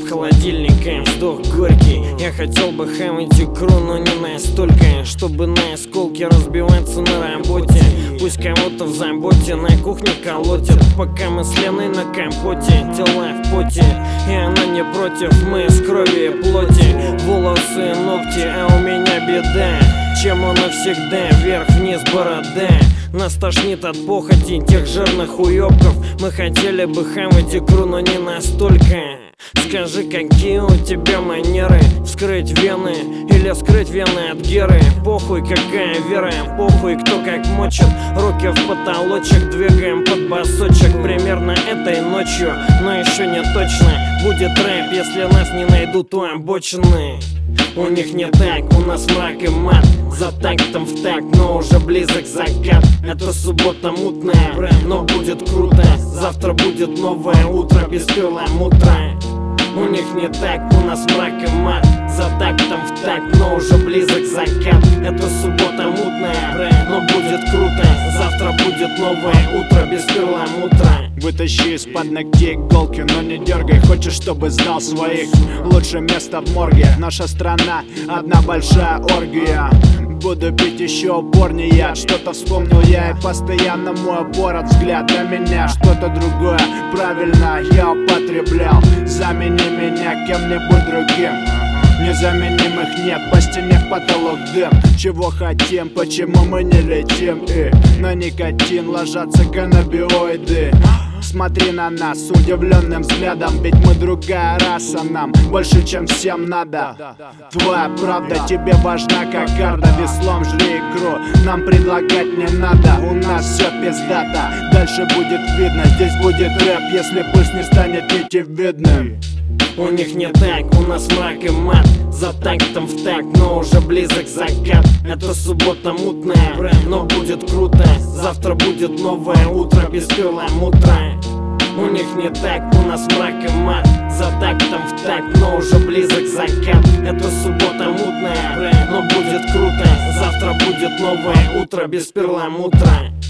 холодильника вздох горький. Я хотел бы хавать икру, но не настолько, чтобы на осколки разбиваться на работе. Пусть кого-то в заботе на кухне колотит, пока мы с Леной на компоте. Тела в поте, и она не против, мы с крови и плоти. Волосы, ногти, а у меня беда. Чем он навсегда, вверх-вниз борода. Нас тошнит от похоти тех жирных уёбков. Мы хотели бы хавать икру, но не настолько. Скажи, какие у тебя манеры? Вскрыть вены или скрыть вены от Геры? Похуй, какая вера, похуй, кто как мочит. Руки в потолочек, двигаем под басочек. Примерно этой ночью, но еще не точно. Будет рэп, если нас не найдут у обочины. У них не так, у нас мрак и мат. За тактом в такт, но уже близок закат. Это суббота мутная, но будет круто. Завтра будет новое утро без перламутра. У них не так, у нас мрак и мат. За тактом в такт, но уже близок закат. Это суббота мутная, но будет круто. Завтра будет новое утро без перламутра. Вытащи из-под ногтей иголки, но не дергай. Хочешь, чтобы сдал своих? Лучше место в морге. Наша страна одна большая оргия. Буду пить еще упорнее. Что-то вспомнил я, и постоянно мой упор взгляд на меня. Что-то другое, правильно я употреблял. Замени меня кем-нибудь другим. Незаменимых нет, по стене в потолок дым. Чего хотим, почему мы не летим? И на никотин ложатся каннабиоиды. Смотри на нас с удивленным взглядом, ведь мы другая раса, нам больше, чем всем надо. Твоя правда тебе важна, как карта. Веслом жри икру, нам предлагать не надо. У нас все пиздато, дальше будет видно. Здесь будет рэп, если пусть не станет нитевидным. У них не так, у нас мрак и мат. За тактом в такт, но уже близок закат. Это суббота мутная, но будет круто. Завтра будет новое утро без перламутра. У них не так, у нас мрак и мат. За тактом в такт, но уже близок закат. Это суббота мутная, но будет круто. Завтра будет новое утро без перламутра.